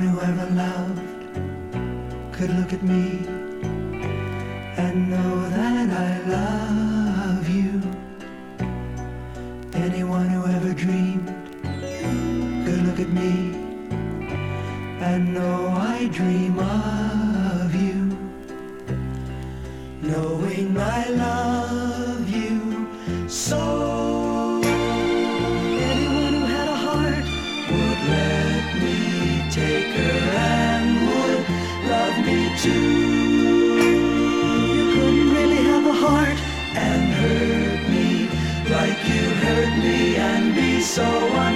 who ever loved could look at me and know that I love you. Anyone who ever dreamed could look at me and know I dream of you. Knowing I love you so. Anyone who had a heart would let me take her and would love me too. You couldn't really have a heart and hurt me like you hurt me and be so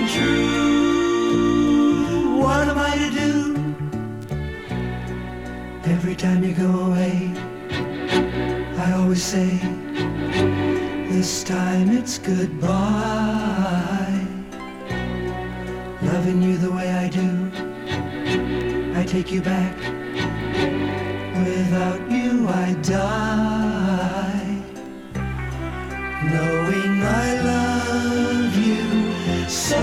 untrue. What am I to do? Every time you go away, I always say, this time it's goodbye. Loving you the way I do, I take you back. Without you I die. Knowing I love you so.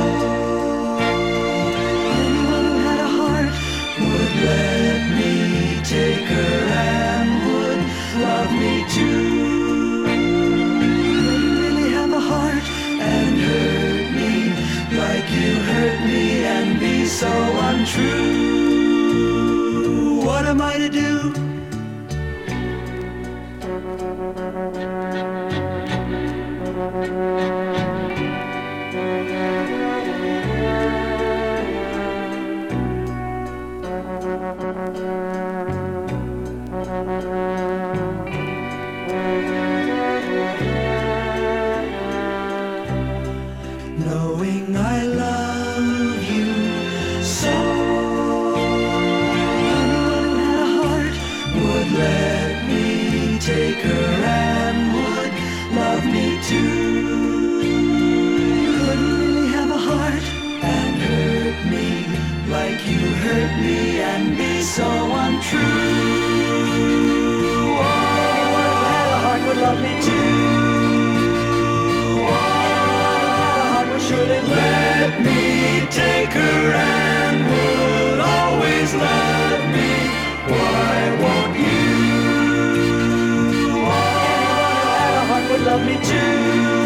Anyone who had a heart would let me take her and would love me too. Couldn't really have a heart and hurt me like you hurt me and be so untrue. What am I to do? Knowing I love you so. Anyone who had a heart would let me take her and would love me too. You couldn't really have a heart and hurt me like you hurt me and be so untrue. Anyone who had a heart would love me too. Shouldn't let me take her and would always love me. Why won't you? Anyone who had a heart would love me too.